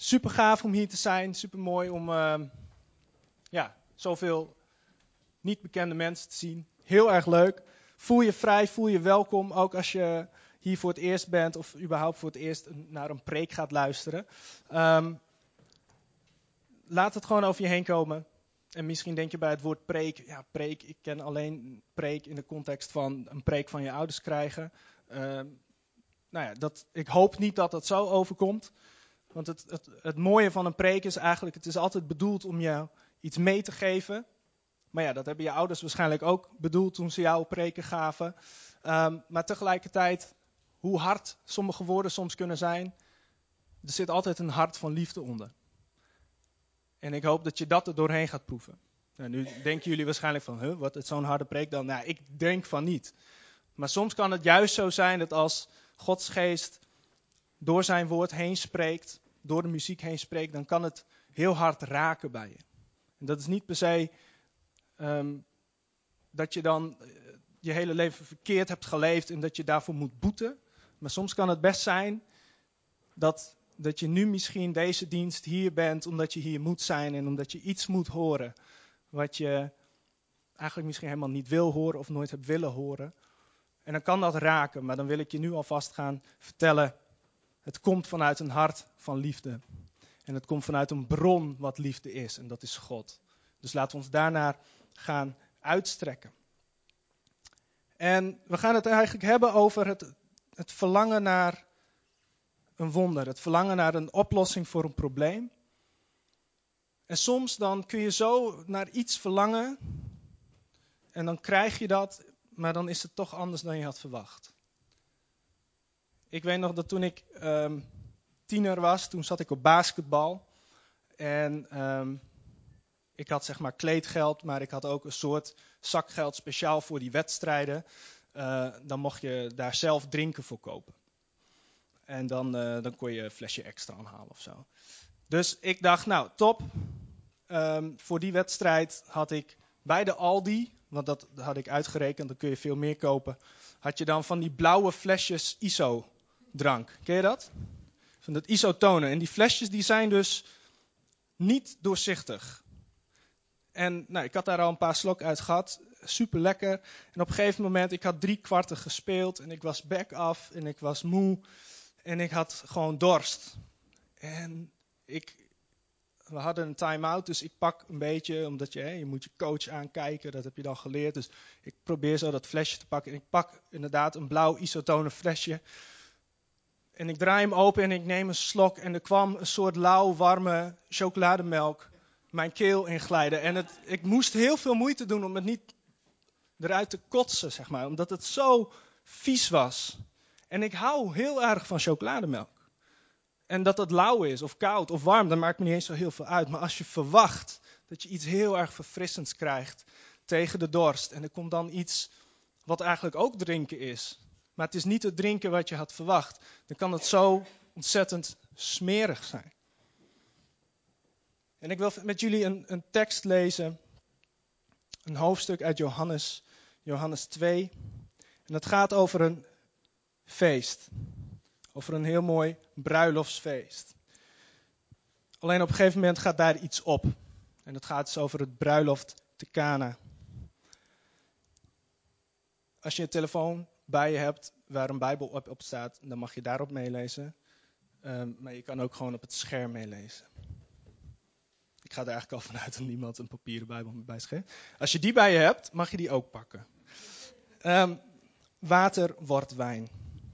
Super gaaf om hier te zijn. Super mooi om zoveel niet bekende mensen te zien. Heel erg leuk. Voel je vrij, voel je welkom. Ook als je hier voor het eerst bent of überhaupt voor het eerst naar een preek gaat luisteren. Laat het gewoon over je heen komen. En misschien denk je bij het woord preek. Ja, preek. Ik ken alleen preek in de context van een preek van je ouders krijgen. Ik hoop niet dat dat zo overkomt. Want het mooie van een preek is eigenlijk, het is altijd bedoeld om jou iets mee te geven. Maar ja, dat hebben je ouders waarschijnlijk ook bedoeld toen ze jou preken gaven. Maar tegelijkertijd, hoe hard sommige woorden soms kunnen zijn, er zit altijd een hart van liefde onder. En ik hoop dat je dat er doorheen gaat proeven. Nou, nu denken jullie waarschijnlijk van, wat is zo'n harde preek dan? Nou, ik denk van niet. Maar soms kan het juist zo zijn dat als Gods geest door zijn woord heen spreekt, door de muziek heen spreekt, dan kan het heel hard raken bij je. En dat is niet per se dat je dan je hele leven verkeerd hebt geleefd en dat je daarvoor moet boeten. Maar soms kan het best zijn dat je nu misschien deze dienst hier bent omdat je hier moet zijn en omdat je iets moet horen wat je eigenlijk misschien helemaal niet wil horen of nooit hebt willen horen. En dan kan dat raken, maar dan wil ik je nu alvast gaan vertellen. Het komt vanuit een hart van liefde. En het komt vanuit een bron wat liefde is. En dat is God. Dus laten we ons daarnaar gaan uitstrekken. En we gaan het eigenlijk hebben over het verlangen naar een wonder. Het verlangen naar een oplossing voor een probleem. En soms dan kun je zo naar iets verlangen. En dan krijg je dat. Maar dan is het toch anders dan je had verwacht. Ik weet nog dat toen ik tiener was, toen zat ik op basketbal. En ik had zeg maar kleedgeld, maar ik had ook een soort zakgeld speciaal voor die wedstrijden. Dan mocht je daar zelf drinken voor kopen. En dan kon je een flesje extra aanhalen of zo. Dus ik dacht, nou top. Voor die wedstrijd had ik bij de Aldi, want dat had ik uitgerekend, dan kun je veel meer kopen. Had je dan van die blauwe flesjes ISO-drank. Ken je dat? Van dat isotonen. En die flesjes die zijn dus niet doorzichtig. En nou, ik had daar al een paar slok uit gehad. Super lekker. En op een gegeven moment, ik had 3/4 gespeeld. En ik was back af. En ik was moe. En ik had gewoon dorst. En we hadden een time-out. Dus ik pak een beetje. Omdat je moet je coach aankijken. Dat heb je dan geleerd. Dus ik probeer zo dat flesje te pakken. En ik pak inderdaad een blauw isotonen flesje. En ik draai hem open en ik neem een slok. En er kwam een soort lauw, warme chocolademelk mijn keel inglijden. En ik moest heel veel moeite doen om het niet eruit te kotsen, zeg maar. Omdat het zo vies was. En ik hou heel erg van chocolademelk. En dat het lauw is, of koud, of warm, dat maakt me niet eens zo heel veel uit. Maar als je verwacht dat je iets heel erg verfrissends krijgt tegen de dorst. En er komt dan iets wat eigenlijk ook drinken is. Maar het is niet het drinken wat je had verwacht. Dan kan het zo ontzettend smerig zijn. En ik wil met jullie een tekst lezen. Een hoofdstuk uit Johannes 2. En dat gaat over een feest. Over een heel mooi bruiloftsfeest. Alleen op een gegeven moment gaat daar iets op. En dat gaat dus over het bruiloft te Kana. Als je een telefoon bij je hebt waar een Bijbel op staat, dan mag je daarop meelezen. Maar je kan ook gewoon op het scherm meelezen. Ik ga er eigenlijk al vanuit dat niemand een papieren Bijbel bij zich heeft. Als je die bij je hebt, mag je die ook pakken. Water wordt wijn.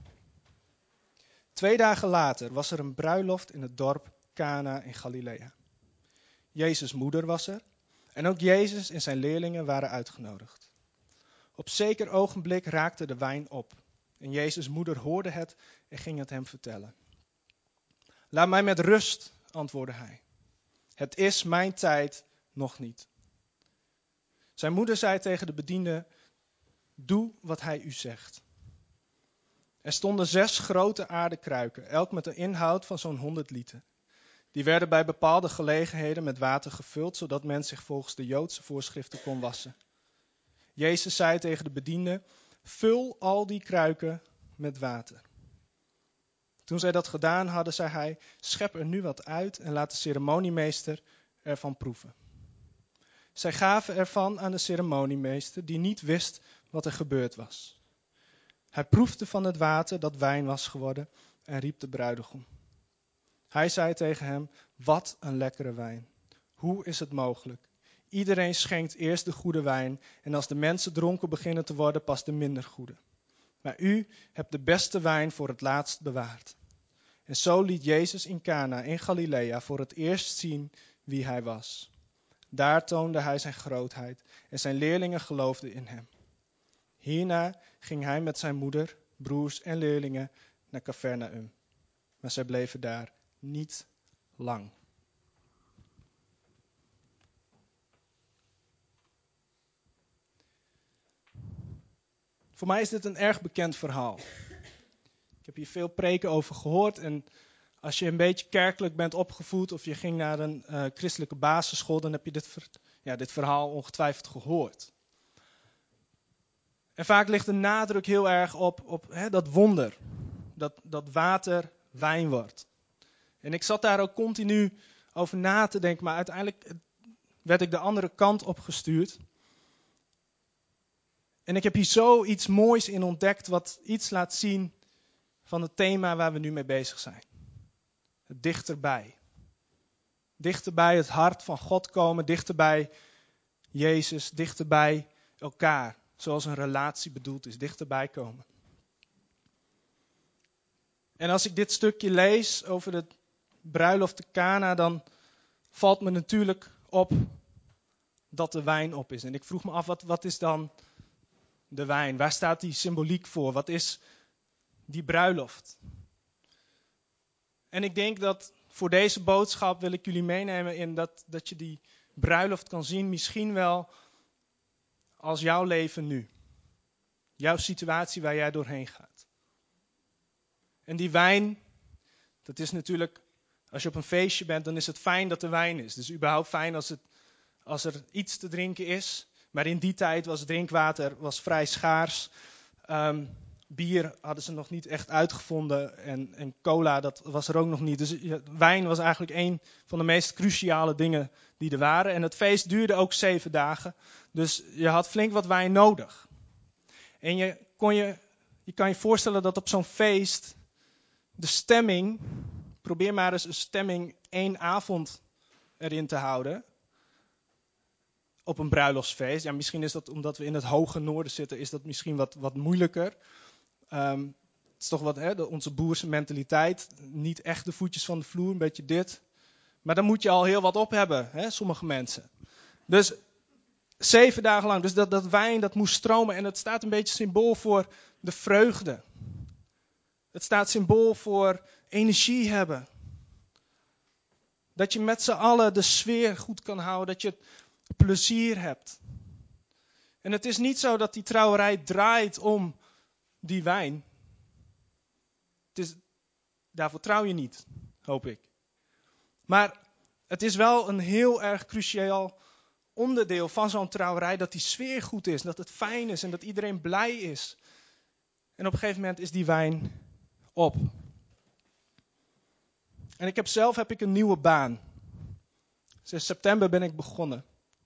2 dagen later was er een bruiloft in het dorp Kana in Galilea. Jezus' moeder was er. En ook Jezus en zijn leerlingen waren uitgenodigd. Op zeker ogenblik raakte de wijn op. En Jezus' moeder hoorde het en ging het hem vertellen. Laat mij met rust, antwoordde hij. Het is mijn tijd nog niet. Zijn moeder zei tegen de bediende, doe wat hij u zegt. Er stonden 6 grote aardekruiken, elk met een inhoud van zo'n 100 liter. Die werden bij bepaalde gelegenheden met water gevuld, zodat men zich volgens de Joodse voorschriften kon wassen. Jezus zei tegen de bediende, vul al die kruiken met water. Toen zij dat gedaan hadden, zei hij, schep er nu wat uit en laat de ceremoniemeester ervan proeven. Zij gaven ervan aan de ceremoniemeester, die niet wist wat er gebeurd was. Hij proefde van het water dat wijn was geworden en riep de bruidegom. Hij zei tegen hem, wat een lekkere wijn. Hoe is het mogelijk? Iedereen schenkt eerst de goede wijn en als de mensen dronken beginnen te worden, pas de minder goede. Maar u hebt de beste wijn voor het laatst bewaard. En zo liet Jezus in Cana in Galilea voor het eerst zien wie hij was. Daar toonde hij zijn grootheid en zijn leerlingen geloofden in hem. Hierna ging hij met zijn moeder, broers en leerlingen naar Capernaum. Maar zij bleven daar niet lang. Voor mij is dit een erg bekend verhaal. Ik heb hier veel preken over gehoord en als je een beetje kerkelijk bent opgevoed of je ging naar een christelijke basisschool, dan heb je dit verhaal ongetwijfeld gehoord. En vaak ligt de nadruk heel erg op dat wonder, dat water wijn wordt. En ik zat daar ook continu over na te denken, maar uiteindelijk werd ik de andere kant op gestuurd. En ik heb hier zoiets moois in ontdekt wat iets laat zien van het thema waar we nu mee bezig zijn. Het dichterbij. Dichterbij het hart van God komen, dichterbij Jezus, dichterbij elkaar. Zoals een relatie bedoeld is, dichterbij komen. En als ik dit stukje lees over de bruiloft te Cana, dan valt me natuurlijk op dat de wijn op is. En ik vroeg me af, wat is dan de wijn? Waar staat die symboliek voor? Wat is die bruiloft? En ik denk dat voor deze boodschap wil ik jullie meenemen in dat je die bruiloft kan zien, misschien wel als jouw leven nu. Jouw situatie waar jij doorheen gaat. En die wijn, dat is natuurlijk, als je op een feestje bent, dan is het fijn dat er wijn is. Dus überhaupt fijn als er iets te drinken is. Maar in die tijd was drinkwater vrij schaars. Bier hadden ze nog niet echt uitgevonden en cola, dat was er ook nog niet. Dus wijn was eigenlijk een van de meest cruciale dingen die er waren. En het feest duurde ook 7 dagen, dus je had flink wat wijn nodig. En je kan je voorstellen dat op zo'n feest de stemming, probeer maar eens een stemming 1 avond erin te houden. Op een bruiloftsfeest. Ja, misschien is dat omdat we in het hoge noorden zitten, is dat misschien wat moeilijker. Het is toch onze boerse mentaliteit. Niet echt de voetjes van de vloer, een beetje dit. Maar dan moet je al heel wat op hebben, sommige mensen. Dus 7 dagen lang. Dus dat wijn, dat moest stromen. En het staat een beetje symbool voor de vreugde. Het staat symbool voor energie hebben. Dat je met z'n allen de sfeer goed kan houden. Dat je plezier hebt. En het is niet zo dat die trouwerij draait om die wijn. Daarvoor trouw je niet, hoop ik. Maar het is wel een heel erg cruciaal onderdeel van zo'n trouwerij, dat die sfeer goed is, dat het fijn is en dat iedereen blij is. En op een gegeven moment is die wijn op. En zelf heb ik een nieuwe baan. Sinds september ben ik begonnen.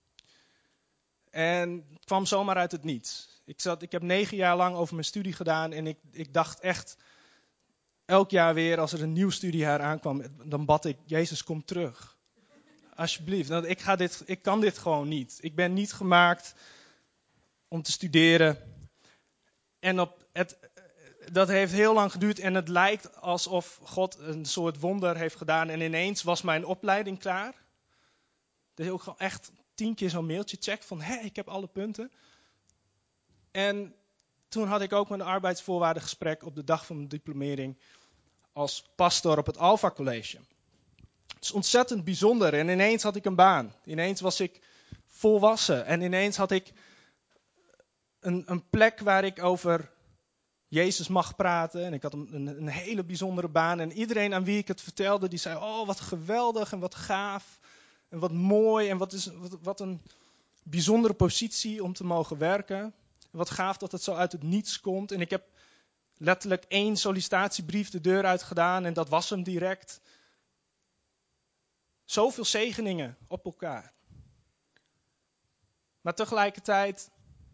En het kwam zomaar uit het niets. Ik heb 9 jaar lang over mijn studie gedaan en ik dacht echt, elk jaar weer als er een nieuw studiejaar aankwam, dan bad ik, Jezus, kom terug. Alsjeblieft, want ik kan dit gewoon niet. Ik ben niet gemaakt om te studeren. En dat heeft heel lang geduurd en het lijkt alsof God een soort wonder heeft gedaan. En ineens was mijn opleiding klaar. Dus ook gewoon echt 10 keer zo'n mailtje check van, ik heb alle punten. En toen had ik ook mijn arbeidsvoorwaardengesprek op de dag van mijn diplomering als pastor op het Alpha College. Het is ontzettend bijzonder en ineens had ik een baan. Ineens was ik volwassen en ineens had ik een plek waar ik over Jezus mag praten. En ik had een hele bijzondere baan en iedereen aan wie ik het vertelde, die zei, oh wat geweldig en wat gaaf en wat mooi en wat een bijzondere positie om te mogen werken. En wat gaaf dat het zo uit het niets komt. En ik heb letterlijk 1 sollicitatiebrief de deur uit gedaan en dat was hem direct. Zoveel zegeningen op elkaar. Maar tegelijkertijd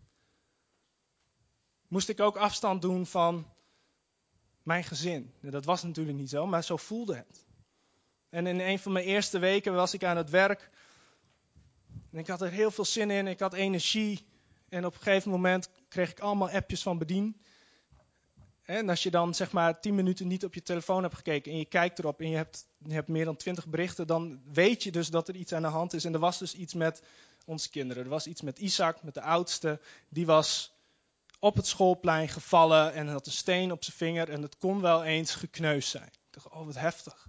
moest ik ook afstand doen van mijn gezin. Dat was natuurlijk niet zo, maar zo voelde het. En in een van mijn eerste weken was ik aan het werk. En ik had er heel veel zin in, ik had energie. En op een gegeven moment kreeg ik allemaal appjes van bedien. En als je dan zeg maar 10 minuten niet op je telefoon hebt gekeken en je kijkt erop en je hebt meer dan 20 berichten, dan weet je dus dat er iets aan de hand is. En er was dus iets met onze kinderen. Er was iets met Isaac, met de oudste. Die was op het schoolplein gevallen en had een steen op zijn vinger en het kon wel eens gekneusd zijn. Ik dacht, oh wat heftig.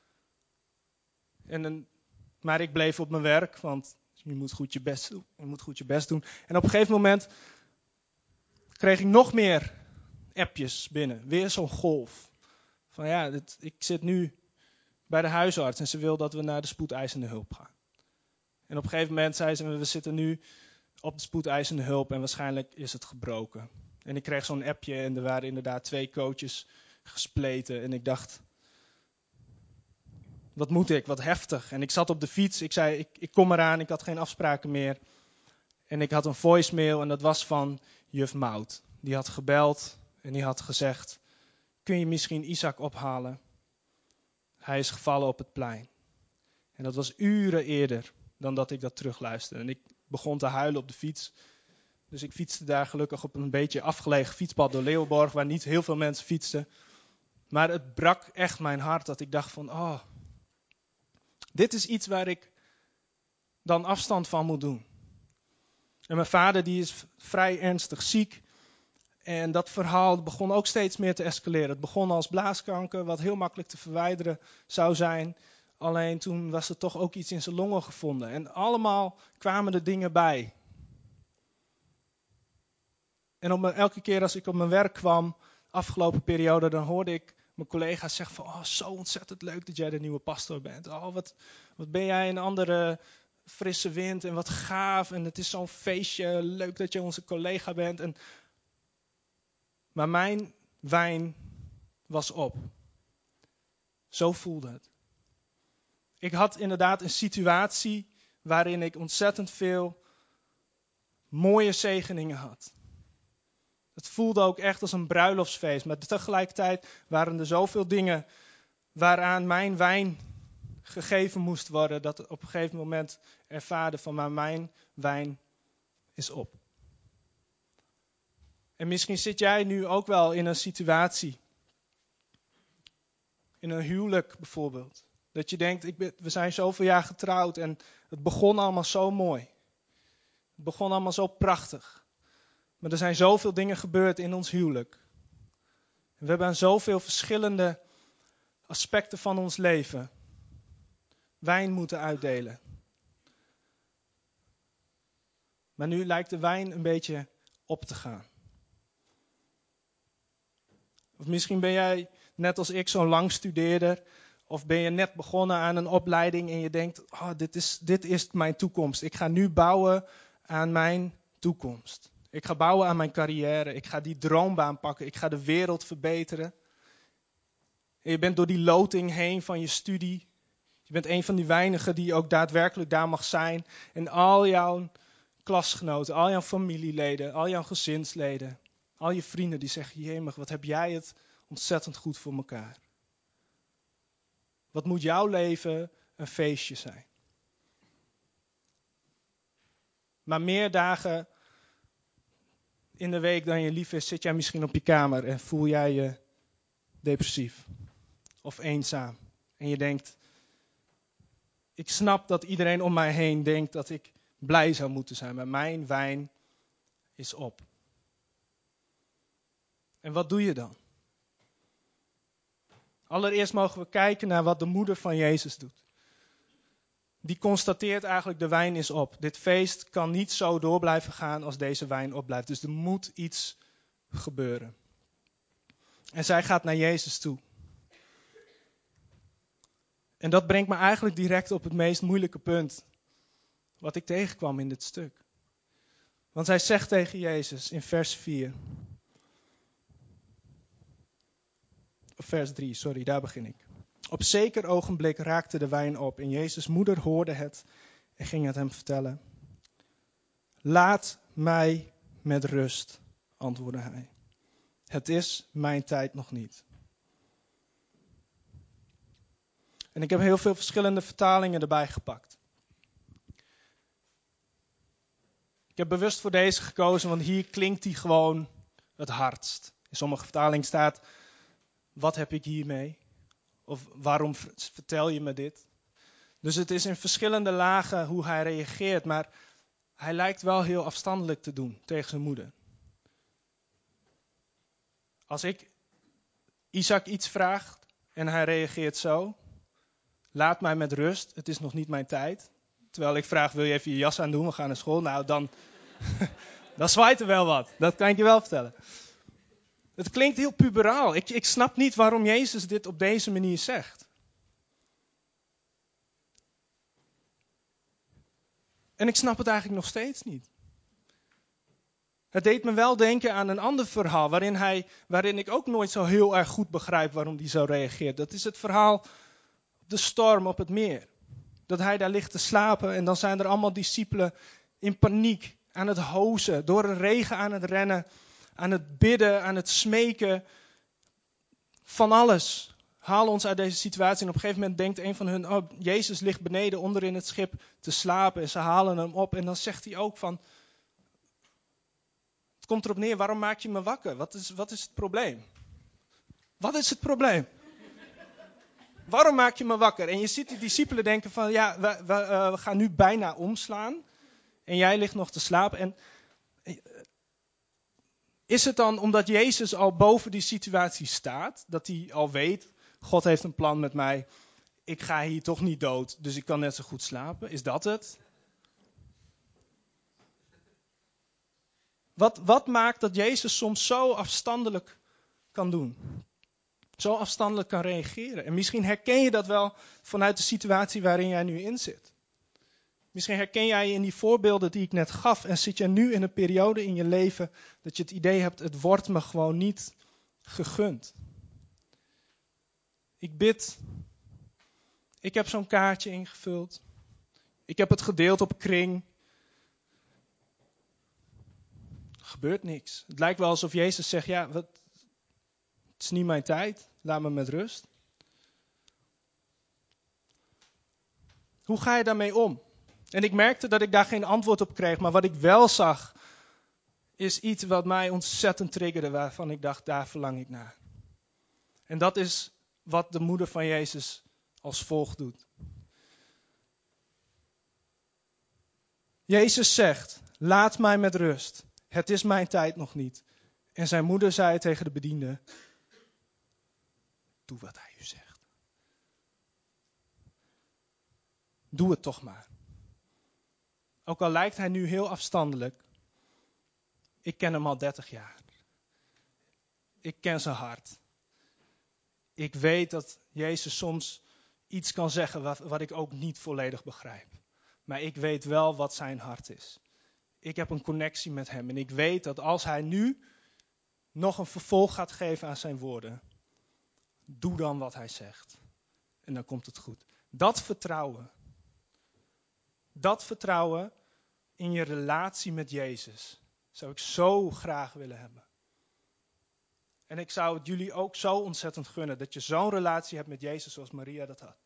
Maar ik bleef op mijn werk, want je moet goed je best doen. Je moet goed je best doen. En op een gegeven moment kreeg ik nog meer appjes binnen. Weer zo'n golf. Van ja, ik zit nu bij de huisarts en ze wil dat we naar de spoedeisende hulp gaan. En op een gegeven moment zei ze, we zitten nu op de spoedeisende hulp en waarschijnlijk is het gebroken. En ik kreeg zo'n appje en er waren inderdaad 2 coaches gespleten. En ik dacht, wat moet ik? Wat heftig. En ik zat op de fiets, ik zei, ik kom eraan, ik had geen afspraken meer. En ik had een voicemail en dat was van juf Mout. Die had gebeld en die had gezegd, kun je misschien Isaac ophalen? Hij is gevallen op het plein. En dat was uren eerder dan dat ik dat terugluisterde. En ik begon te huilen op de fiets. Dus ik fietste daar gelukkig op een beetje afgelegen fietspad door Leeuwenborg, waar niet heel veel mensen fietsten. Maar het brak echt mijn hart dat ik dacht van, oh, dit is iets waar ik dan afstand van moet doen. En mijn vader die is vrij ernstig ziek. En dat verhaal begon ook steeds meer te escaleren. Het begon als blaaskanker, wat heel makkelijk te verwijderen zou zijn. Alleen toen was er toch ook iets in zijn longen gevonden. En allemaal kwamen er dingen bij. En elke keer als ik op mijn werk kwam, afgelopen periode, dan hoorde ik mijn collega's zeggen van, oh, zo ontzettend leuk dat jij de nieuwe pastor bent. Oh, wat ben jij een andere frisse wind en wat gaaf. En het is zo'n feestje, leuk dat je onze collega bent. Maar mijn wijn was op. Zo voelde het. Ik had inderdaad een situatie waarin ik ontzettend veel mooie zegeningen had. Het voelde ook echt als een bruiloftsfeest. Maar tegelijkertijd waren er zoveel dingen waaraan mijn wijn gegeven moest worden. Dat ik op een gegeven moment ervaarde van, maar mijn wijn is op. En misschien zit jij nu ook wel in een situatie. In een huwelijk bijvoorbeeld. Dat je denkt, we zijn zoveel jaar getrouwd en het begon allemaal zo mooi. Het begon allemaal zo prachtig. Maar er zijn zoveel dingen gebeurd in ons huwelijk. We hebben aan zoveel verschillende aspecten van ons leven wijn moeten uitdelen. Maar nu lijkt de wijn een beetje op te gaan. Of misschien ben jij net als ik zo'n langstudeerder. Of ben je net begonnen aan een opleiding en je denkt, oh, dit is mijn toekomst. Ik ga nu bouwen aan mijn toekomst. Ik ga bouwen aan mijn carrière. Ik ga die droombaan pakken. Ik ga de wereld verbeteren. En je bent door die loting heen van je studie. Je bent een van die weinigen die ook daadwerkelijk daar mag zijn. En al jouw klasgenoten, al jouw familieleden, al jouw gezinsleden, al je vrienden die zeggen, jemig, wat heb jij het ontzettend goed voor elkaar. Wat moet jouw leven een feestje zijn. Maar meer dagen in de week dan je lief is, zit jij misschien op je kamer en voel jij je depressief of eenzaam. En je denkt, ik snap dat iedereen om mij heen denkt dat ik blij zou moeten zijn, maar mijn wijn is op. En wat doe je dan? Allereerst mogen we kijken naar wat de moeder van Jezus doet. Die constateert eigenlijk, de wijn is op. Dit feest kan niet zo door blijven gaan als deze wijn opblijft. Dus er moet iets gebeuren. En zij gaat naar Jezus toe. En dat brengt me eigenlijk direct op het meest moeilijke punt wat ik tegenkwam in dit stuk. Want zij zegt tegen Jezus in vers 4. vers 3, sorry, daar begin ik. Op zeker ogenblik raakte de wijn op en Jezus' moeder hoorde het en ging het hem vertellen. Laat mij met rust, antwoordde hij. Het is mijn tijd nog niet. En ik heb heel veel verschillende vertalingen erbij gepakt. Ik heb bewust voor deze gekozen, want hier klinkt die gewoon het hardst. In sommige vertalingen staat, wat heb ik hiermee? Of waarom vertel je me dit? Dus het is in verschillende lagen hoe hij reageert, maar hij lijkt wel heel afstandelijk te doen tegen zijn moeder. Als ik Isaac iets vraag en hij reageert zo, laat mij met rust, het is nog niet mijn tijd. Terwijl ik vraag, wil je even je jas aandoen, we gaan naar school. Nou, dan zwaait er wel wat, dat kan ik je wel vertellen. Het klinkt heel puberaal. Ik snap niet waarom Jezus dit op deze manier zegt. En ik snap het eigenlijk nog steeds niet. Het deed me wel denken aan een ander verhaal, waarin ik ook nooit zo heel erg goed begrijp waarom hij zo reageert. Dat is het verhaal de storm op het meer. Dat hij daar ligt te slapen en dan zijn er allemaal discipelen in paniek aan het hozen, door de regen aan het rennen, aan het bidden, aan het smeken. Van alles. Haal ons uit deze situatie. En op een gegeven moment denkt een van hun, oh, Jezus ligt beneden onder in het schip te slapen. En ze halen hem op. En dan zegt hij ook van, het komt erop neer, waarom maak je me wakker? Wat is het probleem? Wat is het probleem? Waarom maak je me wakker? En je ziet die discipelen denken van, ja, we gaan nu bijna omslaan. En jij ligt nog te slapen. En is het dan omdat Jezus al boven die situatie staat? Dat hij al weet, God heeft een plan met mij. Ik ga hier toch niet dood, dus ik kan net zo goed slapen. Is dat het? Wat maakt dat Jezus soms zo afstandelijk kan doen? Zo afstandelijk kan reageren. En misschien herken je dat wel vanuit de situatie waarin jij nu in zit. Misschien herken jij je in die voorbeelden die ik net gaf. En zit je nu in een periode in je leven dat je het idee hebt, het wordt me gewoon niet gegund. Ik bid. Ik heb zo'n kaartje ingevuld. Ik heb het gedeeld op kring. Er gebeurt niks. Het lijkt wel alsof Jezus zegt, ja, het is niet mijn tijd. Laat me met rust. Hoe ga je daarmee om? En ik merkte dat ik daar geen antwoord op kreeg. Maar wat ik wel zag, is iets wat mij ontzettend triggerde. Waarvan ik dacht, daar verlang ik naar. En dat is wat de moeder van Jezus als volgt doet. Jezus zegt, laat mij met rust. Het is mijn tijd nog niet. En zijn moeder zei tegen de bediende, doe wat hij u zegt. Doe het toch maar. Ook al lijkt hij nu heel afstandelijk. Ik ken hem al 30 jaar. Ik ken zijn hart. Ik weet dat Jezus soms iets kan zeggen wat ik ook niet volledig begrijp. Maar ik weet wel wat zijn hart is. Ik heb een connectie met hem. En ik weet dat als hij nu nog een vervolg gaat geven aan zijn woorden. Doe dan wat hij zegt. En dan komt het goed. Dat vertrouwen in je relatie met Jezus zou ik zo graag willen hebben. En ik zou het jullie ook zo ontzettend gunnen dat je zo'n relatie hebt met Jezus zoals Maria dat had.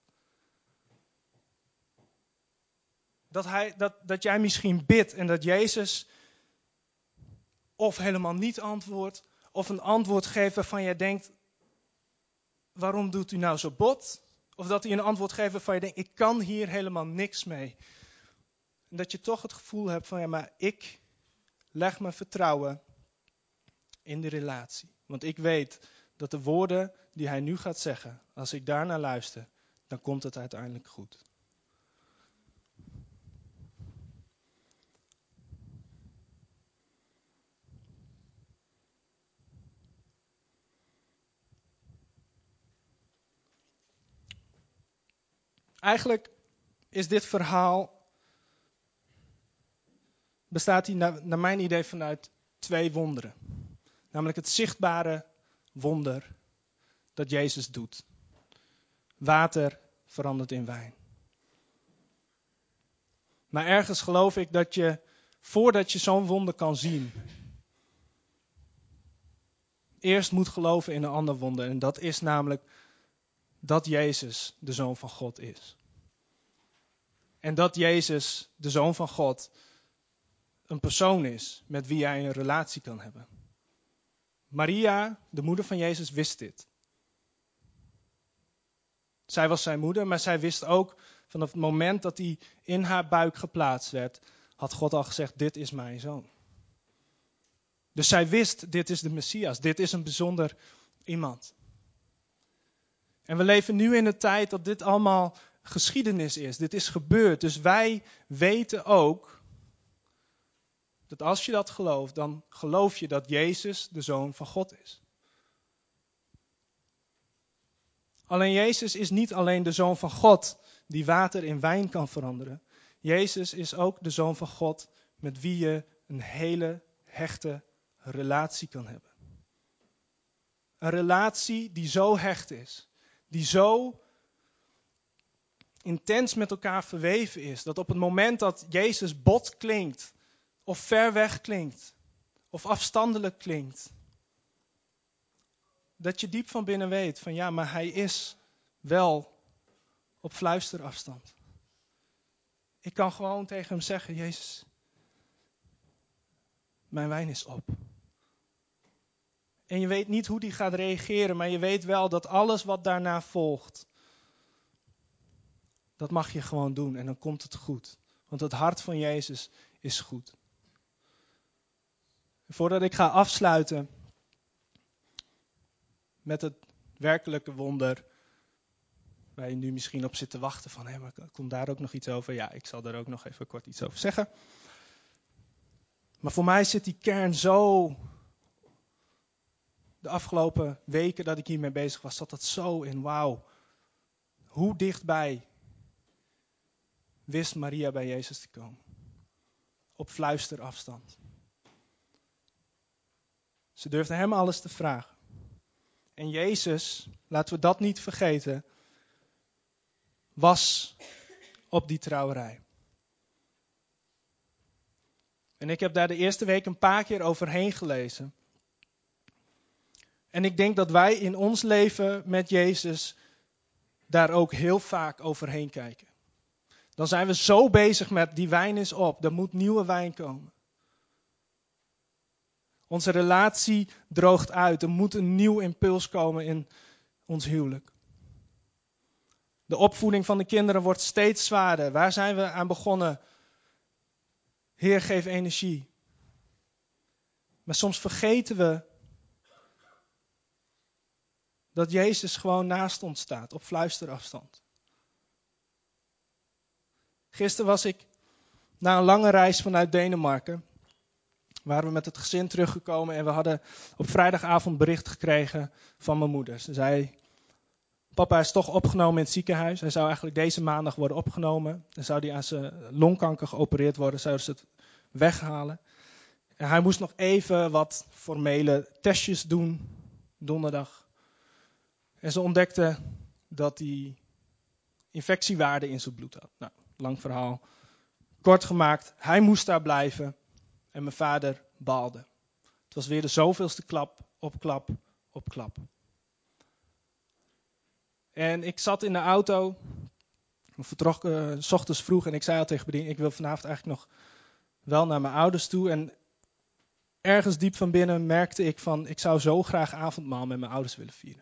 Dat jij misschien bidt en dat Jezus of helemaal niet antwoordt, of een antwoord geeft waarvan jij denkt, waarom doet u nou zo bot? Of dat hij een antwoord geeft waarvan je denkt, ik kan hier helemaal niks mee. En dat je toch het gevoel hebt van, ja, maar ik leg mijn vertrouwen in de relatie. Want ik weet dat de woorden die hij nu gaat zeggen, als ik daarnaar luister, dan komt het uiteindelijk goed. Eigenlijk is dit verhaal, bestaat hij naar mijn idee vanuit 2 wonderen. Namelijk het zichtbare wonder dat Jezus doet. Water verandert in wijn. Maar ergens geloof ik dat je, voordat je zo'n wonder kan zien, eerst moet geloven in een ander wonder. En dat is namelijk dat Jezus de Zoon van God is. En dat Jezus, de Zoon van God, een persoon is met wie jij een relatie kan hebben. Maria, de moeder van Jezus, wist dit. Zij was zijn moeder, maar zij wist ook vanaf het moment dat hij in haar buik geplaatst werd, had God al gezegd, dit is mijn zoon. Dus zij wist, dit is de Messias, dit is een bijzonder iemand. En we leven nu in een tijd dat dit allemaal geschiedenis is. Dit is gebeurd. Dus wij weten ook dat als je dat gelooft, dan geloof je dat Jezus de Zoon van God is. Alleen Jezus is niet alleen de Zoon van God die water in wijn kan veranderen. Jezus is ook de Zoon van God met wie je een hele hechte relatie kan hebben. Een relatie die zo hecht is, die zo intens met elkaar verweven is, dat op het moment dat Jezus bot klinkt, of ver weg klinkt, of afstandelijk klinkt, dat je diep van binnen weet van ja, maar hij is wel op fluisterafstand. Ik kan gewoon tegen hem zeggen, Jezus, mijn wijn is op. En je weet niet hoe die gaat reageren, maar je weet wel dat alles wat daarna volgt, dat mag je gewoon doen en dan komt het goed. Want het hart van Jezus is goed. Voordat ik ga afsluiten met het werkelijke wonder, waar je nu misschien op zit te wachten van, maar komt daar ook nog iets over? Ja, ik zal daar ook nog even kort iets over zeggen. Maar voor mij zit die kern zo, de afgelopen weken dat ik hiermee bezig was, zat dat zo in, wauw. Hoe dichtbij wist Maria bij Jezus te komen? Op fluisterafstand. Ze durfde hem alles te vragen. En Jezus, laten we dat niet vergeten, was op die trouwerij. En ik heb daar de eerste week een paar keer overheen gelezen. En ik denk dat wij in ons leven met Jezus daar ook heel vaak overheen kijken. Dan zijn we zo bezig met die wijn is op, er moet nieuwe wijn komen. Onze relatie droogt uit, er moet een nieuw impuls komen in ons huwelijk. De opvoeding van de kinderen wordt steeds zwaarder. Waar zijn we aan begonnen? Heer, geef energie. Maar soms vergeten we dat Jezus gewoon naast ons staat, op fluisterafstand. Gisteren was ik na een lange reis vanuit Denemarken, waren we met het gezin teruggekomen en we hadden op vrijdagavond bericht gekregen van mijn moeder. Ze zei, papa is toch opgenomen in het ziekenhuis. Hij zou eigenlijk deze maandag worden opgenomen. Dan zou hij aan zijn longkanker geopereerd worden, zouden ze het weghalen. En hij moest nog even wat formele testjes doen, donderdag. En ze ontdekte dat hij infectiewaarden in zijn bloed had. Nou, lang verhaal. Kort gemaakt, hij moest daar blijven en mijn vader baalde. Het was weer de zoveelste klap op klap op klap. En ik zat in de auto, we vertrokken 's ochtends vroeg en ik zei al tegen bediening, ik wil vanavond eigenlijk nog wel naar mijn ouders toe. En ergens diep van binnen merkte ik van, ik zou zo graag avondmaal met mijn ouders willen vieren.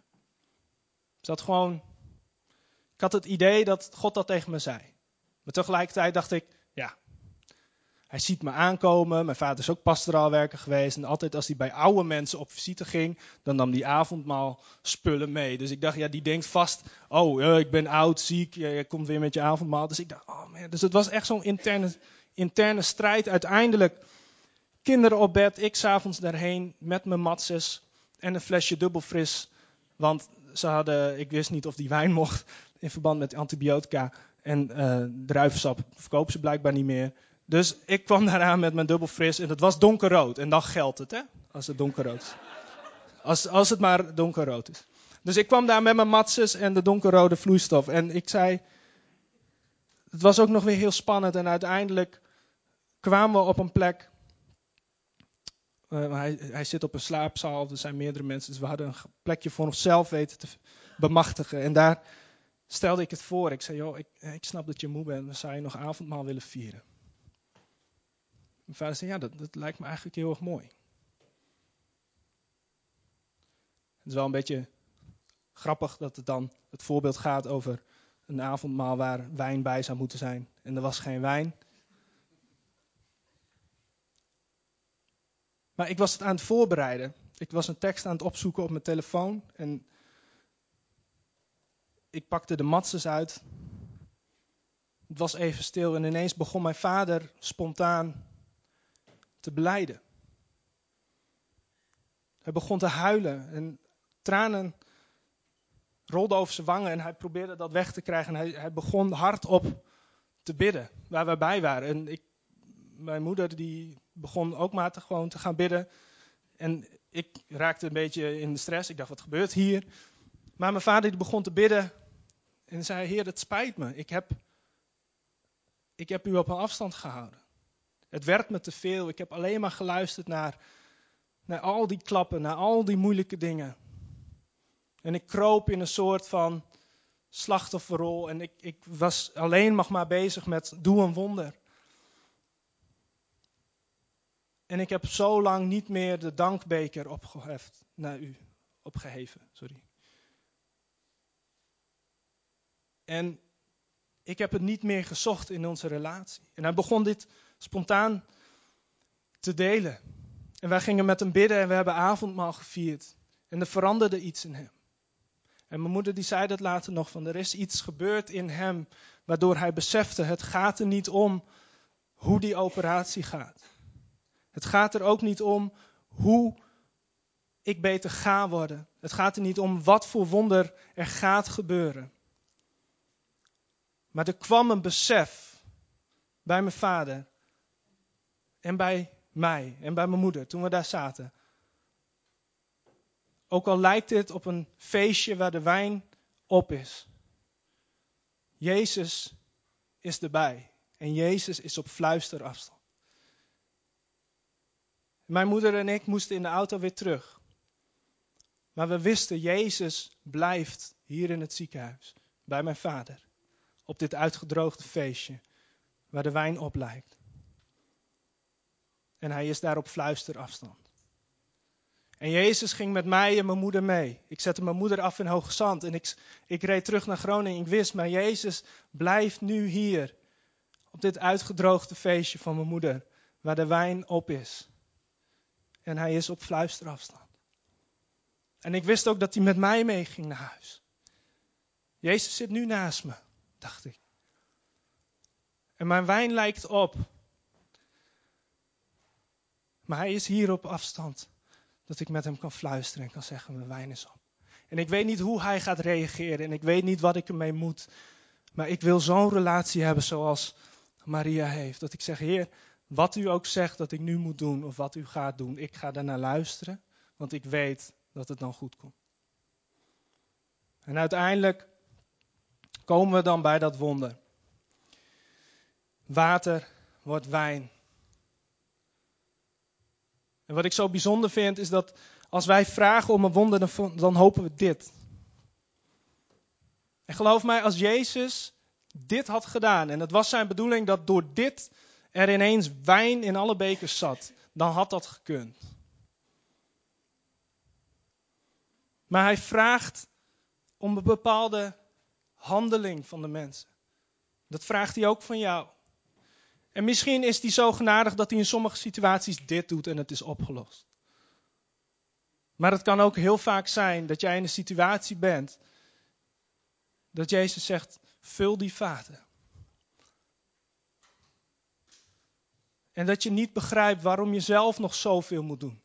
Ik had het idee dat God dat tegen me zei. Maar tegelijkertijd dacht ik, ja, hij ziet me aankomen. Mijn vader is ook pastoraalwerker geweest. En altijd als hij bij oude mensen op visite ging, dan nam die avondmaal spullen mee. Dus ik dacht, ja, die denkt vast, ik ben oud, ziek, je komt weer met je avondmaal. Dus ik dacht, oh man. Dus het was echt zo'n interne strijd. Uiteindelijk, kinderen op bed, ik 's avonds daarheen met mijn matses en een flesje dubbelfris. Want ik wist niet of die wijn mocht in verband met antibiotica. En druivensap verkopen ze blijkbaar niet meer. Dus ik kwam daaraan met mijn dubbelfris en het was donkerrood. En dan geldt het, hè? Als het donkerrood is. Als het maar donkerrood is. Dus ik kwam daar met mijn matses en de donkerrode vloeistof. En ik zei, het was ook nog weer heel spannend. En uiteindelijk kwamen we op een plek. Hij zit op een slaapzaal, er zijn meerdere mensen. Dus we hadden een plekje voor onszelf weten te bemachtigen. En daar stelde ik het voor. Ik zei, joh, ik snap dat je moe bent. Maar zou je nog avondmaal willen vieren? Mijn vader zei, ja, dat lijkt me eigenlijk heel erg mooi. Het is wel een beetje grappig dat het dan het voorbeeld gaat over een avondmaal waar wijn bij zou moeten zijn. En er was geen wijn. Maar ik was het aan het voorbereiden. Ik was een tekst aan het opzoeken op mijn telefoon. En ik pakte de matses uit. Het was even stil en ineens begon mijn vader spontaan te belijden. Hij begon te huilen en tranen rolden over zijn wangen en hij probeerde dat weg te krijgen. En hij begon hardop te bidden, waar we bij waren. En mijn moeder die begon ook maar gewoon te gaan bidden. En ik raakte een beetje in de stress. Ik dacht, wat gebeurt hier? Maar mijn vader die begon te bidden en zei, Heer, het spijt me. Ik heb u op een afstand gehouden. Het werd me te veel. Ik heb alleen maar geluisterd naar al die klappen, naar al die moeilijke dingen. En ik kroop in een soort van slachtofferrol. En ik was alleen maar bezig met doe een wonder. En ik heb zo lang niet meer de dankbeker opgeheven. En ik heb het niet meer gezocht in onze relatie. En hij begon dit spontaan te delen. En wij gingen met hem bidden en we hebben avondmaal gevierd. En er veranderde iets in hem. En mijn moeder die zei dat later nog, van er is iets gebeurd in hem, waardoor hij besefte, het gaat er niet om hoe die operatie gaat. Het gaat er ook niet om hoe ik beter ga worden. Het gaat er niet om wat voor wonder er gaat gebeuren. Maar er kwam een besef bij mijn vader en bij mij en bij mijn moeder toen we daar zaten. Ook al lijkt dit op een feestje waar de wijn op is. Jezus is erbij en Jezus is op fluisterafstand. Mijn moeder en ik moesten in de auto weer terug. Maar we wisten, Jezus blijft hier in het ziekenhuis, bij mijn vader. Op dit uitgedroogde feestje, waar de wijn op lijkt. En hij is daar op fluisterafstand. En Jezus ging met mij en mijn moeder mee. Ik zette mijn moeder af in Hoge Zand en ik reed terug naar Groningen. Ik wist, maar Jezus blijft nu hier. Op dit uitgedroogde feestje van mijn moeder, waar de wijn op is. En hij is op fluisterafstand. En ik wist ook dat hij met mij mee ging naar huis. Jezus zit nu naast me, dacht ik. En mijn wijn lijkt op. Maar hij is hier op afstand. Dat ik met hem kan fluisteren en kan zeggen, mijn wijn is op. En ik weet niet hoe hij gaat reageren. En ik weet niet wat ik ermee moet. Maar ik wil zo'n relatie hebben zoals Maria heeft. Dat ik zeg, Heer, wat u ook zegt dat ik nu moet doen. Of wat u gaat doen. Ik ga daarnaar luisteren. Want ik weet dat het dan goed komt. En uiteindelijk komen we dan bij dat wonder. Water wordt wijn. En wat ik zo bijzonder vind is dat als wij vragen om een wonder, dan hopen we dit. En geloof mij, als Jezus dit had gedaan, en het was zijn bedoeling dat door dit er ineens wijn in alle bekers zat, dan had dat gekund. Maar hij vraagt om een bepaalde handeling van de mensen. Dat vraagt hij ook van jou. En misschien is hij zo genadig dat hij in sommige situaties dit doet en het is opgelost. Maar het kan ook heel vaak zijn dat jij in een situatie bent dat Jezus zegt, vul die vaten. En dat je niet begrijpt waarom je zelf nog zoveel moet doen.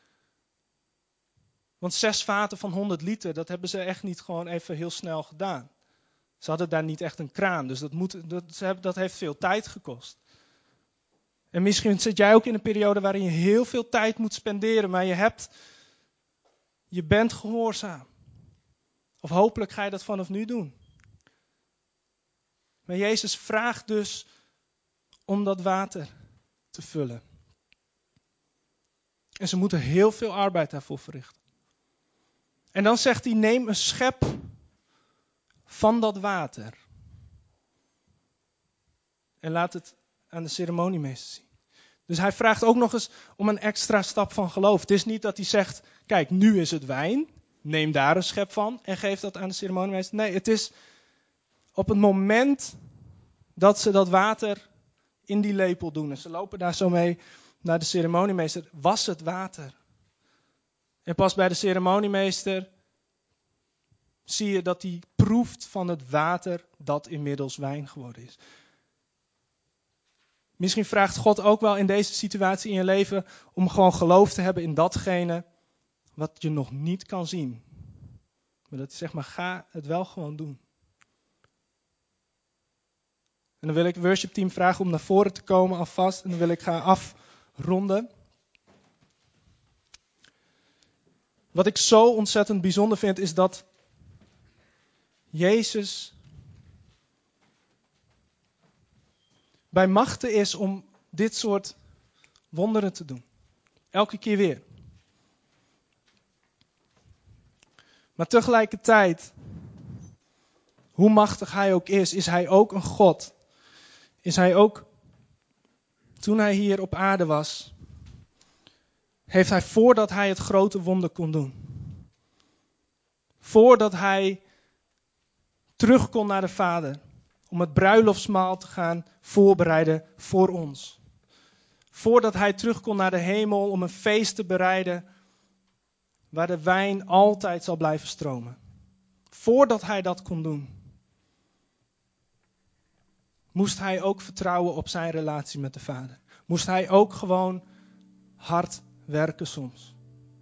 Want 6 vaten van 100 liter, dat hebben ze echt niet gewoon even heel snel gedaan. Ze hadden daar niet echt een kraan, dus dat heeft veel tijd gekost. En misschien zit jij ook in een periode waarin je heel veel tijd moet spenderen, maar je bent gehoorzaam. Of hopelijk ga je dat vanaf nu doen. Maar Jezus vraagt dus om dat water te vullen. En ze moeten heel veel arbeid daarvoor verrichten. En dan zegt hij, neem een schep van dat water. En laat het aan de ceremoniemeester zien. Dus hij vraagt ook nog eens om een extra stap van geloof. Het is niet dat hij zegt, kijk, nu is het wijn. Neem daar een schep van en geef dat aan de ceremoniemeester. Nee, het is op het moment dat ze dat water in die lepel doen. En ze lopen daar zo mee naar de ceremoniemeester. Was het water. En pas bij de ceremoniemeester zie je dat hij proeft van het water dat inmiddels wijn geworden is. Misschien vraagt God ook wel in deze situatie in je leven om gewoon geloof te hebben in datgene wat je nog niet kan zien. Maar dat hij zegt, maar ga het wel gewoon doen. En dan wil ik het worshipteam vragen om naar voren te komen alvast. En dan wil ik gaan afronden. Wat ik zo ontzettend bijzonder vind is dat Jezus bij machten is om dit soort wonderen te doen. Elke keer weer. Maar tegelijkertijd, hoe machtig hij ook is hij ook een God. Is hij ook, toen hij hier op aarde was, heeft hij voordat hij het grote wonder kon doen. Voordat hij terug kon naar de Vader. Om het bruiloftsmaal te gaan voorbereiden voor ons. Voordat hij terug kon naar de hemel om een feest te bereiden waar de wijn altijd zal blijven stromen. Voordat hij dat kon doen, moest hij ook vertrouwen op zijn relatie met de Vader. Moest hij ook gewoon hard werken soms.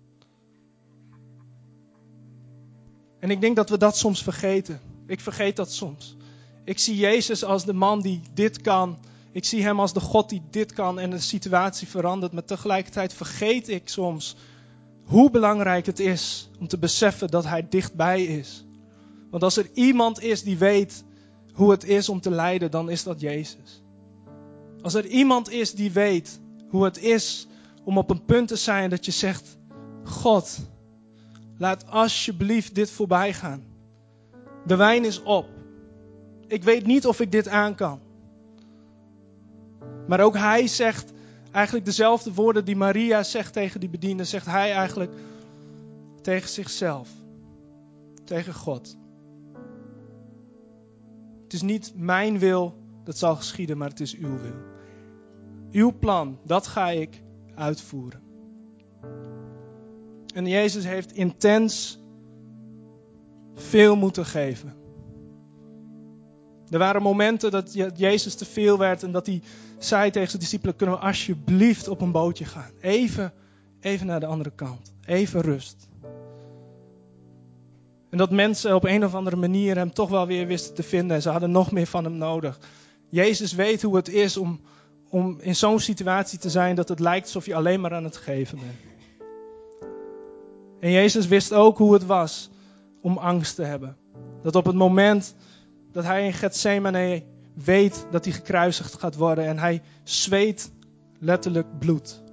En ik denk dat we dat soms vergeten. Ik vergeet dat soms. Ik zie Jezus als de man die dit kan. Ik zie hem als de God die dit kan en de situatie verandert. Maar tegelijkertijd vergeet ik soms hoe belangrijk het is om te beseffen dat hij dichtbij is. Want als er iemand is die weet hoe het is om te lijden, dan is dat Jezus. Als er iemand is die weet hoe het is om op een punt te zijn dat je zegt, God, laat alsjeblieft dit voorbij gaan. De wijn is op. Ik weet niet of ik dit aan kan. Maar ook hij zegt eigenlijk dezelfde woorden die Maria zegt tegen die bediende, zegt hij eigenlijk tegen zichzelf. Tegen God. Het is niet mijn wil dat zal geschieden, maar het is uw wil. Uw plan, dat ga ik uitvoeren. En Jezus heeft intens veel moeten geven. Er waren momenten dat Jezus te veel werd en dat hij zei tegen zijn discipelen, kunnen we alsjeblieft op een bootje gaan? Even naar de andere kant. Even rust. En dat mensen op een of andere manier hem toch wel weer wisten te vinden en ze hadden nog meer van hem nodig. Jezus weet hoe het is om in zo'n situatie te zijn dat het lijkt alsof je alleen maar aan het geven bent. En Jezus wist ook hoe het was om angst te hebben. Dat op het moment dat hij in Getsemane weet dat hij gekruisigd gaat worden en hij zweet letterlijk bloed.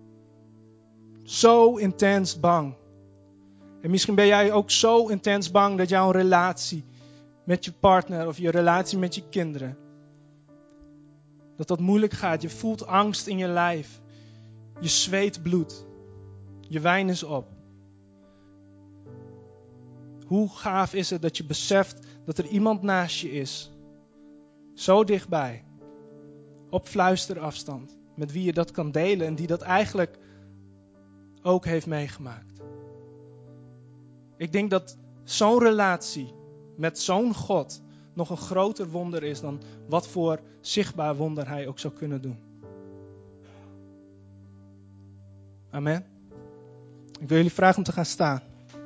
Zo intens bang. En misschien ben jij ook zo intens bang dat jouw relatie met je partner of je relatie met je kinderen, dat moeilijk gaat. Je voelt angst in je lijf. Je zweet bloed. Je wijn is op. Hoe gaaf is het dat je beseft dat er iemand naast je is. Zo dichtbij. Op fluisterafstand. Met wie je dat kan delen en die dat eigenlijk ook heeft meegemaakt. Ik denk dat zo'n relatie met zo'n God nog een groter wonder is dan wat voor zichtbaar wonder hij ook zou kunnen doen. Amen. Ik wil jullie vragen om te gaan staan.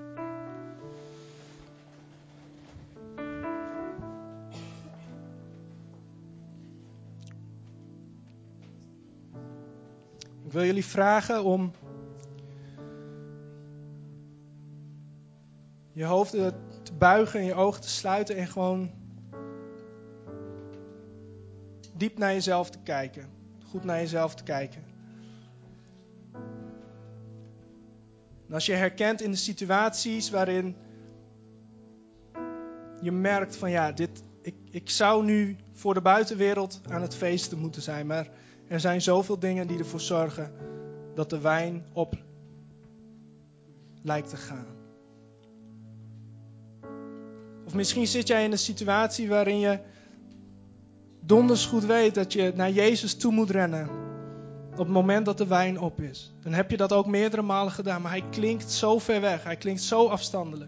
Ik wil jullie vragen om je hoofden te te buigen en je ogen te sluiten en gewoon diep naar jezelf te kijken. Goed naar jezelf te kijken. En als je herkent in de situaties waarin je merkt van ja, ik zou nu voor de buitenwereld aan het feesten moeten zijn. Maar er zijn zoveel dingen die ervoor zorgen dat de wijn op lijkt te gaan. Of misschien zit jij in een situatie waarin je donders goed weet dat je naar Jezus toe moet rennen. Op het moment dat de wijn op is. Dan heb je dat ook meerdere malen gedaan. Maar hij klinkt zo ver weg. Hij klinkt zo afstandelijk.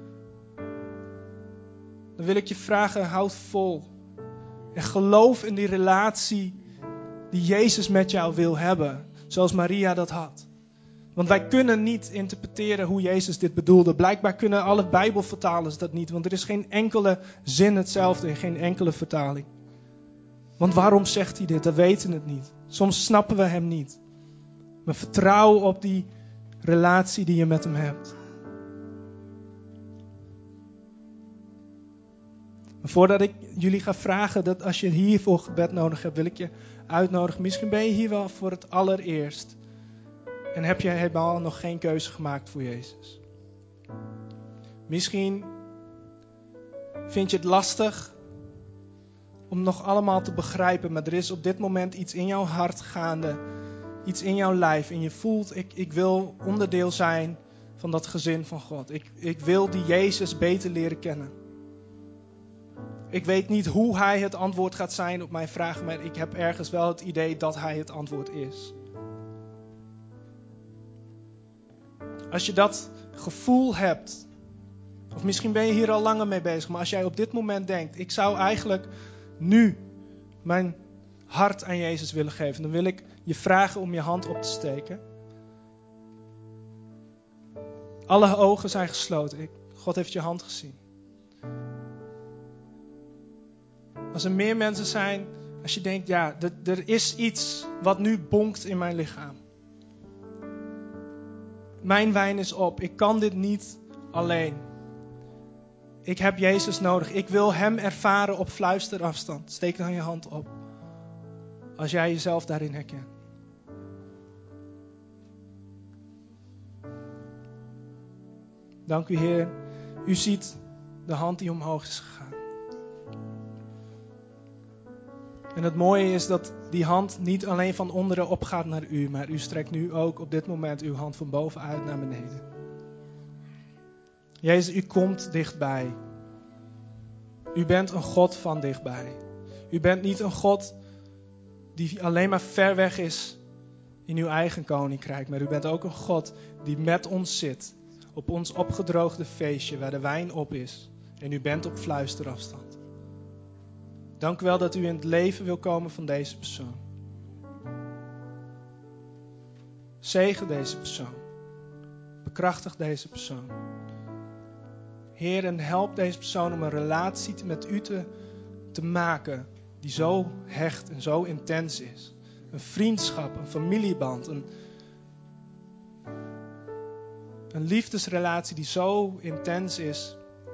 Dan wil ik je vragen, houd vol. En geloof in die relatie die Jezus met jou wil hebben. Zoals Maria dat had. Want wij kunnen niet interpreteren hoe Jezus dit bedoelde. Blijkbaar kunnen alle Bijbelvertalers dat niet. Want er is geen enkele zin hetzelfde in geen enkele vertaling. Want waarom zegt hij dit? Dat weten we het niet. Soms snappen we hem niet. Maar vertrouw op die relatie die je met hem hebt. Maar voordat ik jullie ga vragen, dat als je hiervoor gebed nodig hebt, wil ik je uitnodigen. Misschien ben je hier wel voor het allereerst. En heb je helemaal nog geen keuze gemaakt voor Jezus. Misschien vind je het lastig om nog allemaal te begrijpen. Maar er is op dit moment iets in jouw hart gaande. Iets in jouw lijf. En je voelt, ik wil onderdeel zijn van dat gezin van God. Ik wil die Jezus beter leren kennen. Ik weet niet hoe hij het antwoord gaat zijn op mijn vragen. Maar ik heb ergens wel het idee dat hij het antwoord is. Als je dat gevoel hebt. Of misschien ben je hier al langer mee bezig. Maar als jij op dit moment denkt. Ik zou eigenlijk nu mijn hart aan Jezus willen geven. Dan wil ik je vragen om je hand op te steken. Alle ogen zijn gesloten. God heeft je hand gezien. Als er meer mensen zijn. Als je denkt, ja, er is iets wat nu bonkt in mijn lichaam. Mijn wijn is op. Ik kan dit niet alleen. Ik heb Jezus nodig. Ik wil hem ervaren op fluisterafstand. Steek dan je hand op. Als jij jezelf daarin herkent. Dank u, Heer. U ziet de hand die omhoog is gegaan. En het mooie is dat die hand niet alleen van onderen opgaat naar u. Maar u strekt nu ook op dit moment uw hand van bovenuit naar beneden. Jezus, u komt dichtbij. U bent een God van dichtbij. U bent niet een God die alleen maar ver weg is in uw eigen koninkrijk. Maar u bent ook een God die met ons zit. Op ons opgedroogde feestje waar de wijn op is. En u bent op fluisterafstand. Dank u wel dat u in het leven wil komen van deze persoon. Zegen deze persoon. Bekrachtig deze persoon. Heer, en help deze persoon om een relatie met u te maken die zo hecht en zo intens is. Een vriendschap, een familieband, een liefdesrelatie die zo intens is,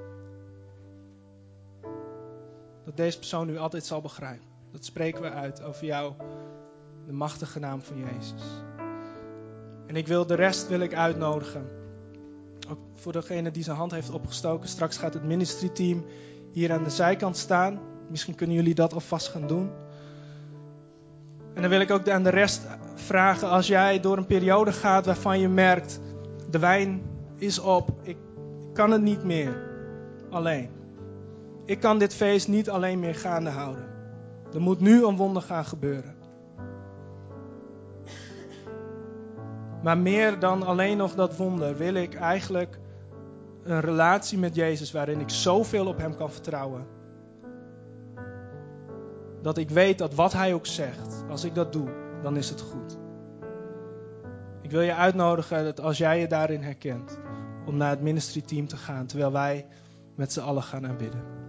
dat deze persoon u altijd zal begrijpen. Dat spreken we uit over jou, de machtige naam van Jezus. En de rest wil ik uitnodigen. Ook voor degene die zijn hand heeft opgestoken. Straks gaat het ministry team hier aan de zijkant staan. Misschien kunnen jullie dat alvast gaan doen. En dan wil ik ook aan de rest vragen. Als jij door een periode gaat waarvan je merkt. De wijn is op. Ik kan het niet meer. Alleen. Ik kan dit feest niet alleen meer gaande houden. Er moet nu een wonder gaan gebeuren. Maar meer dan alleen nog dat wonder wil ik eigenlijk een relatie met Jezus waarin ik zoveel op hem kan vertrouwen. Dat ik weet dat wat hij ook zegt, als ik dat doe, dan is het goed. Ik wil je uitnodigen dat als jij je daarin herkent, om naar het ministry team te gaan, terwijl wij met z'n allen gaan aanbidden.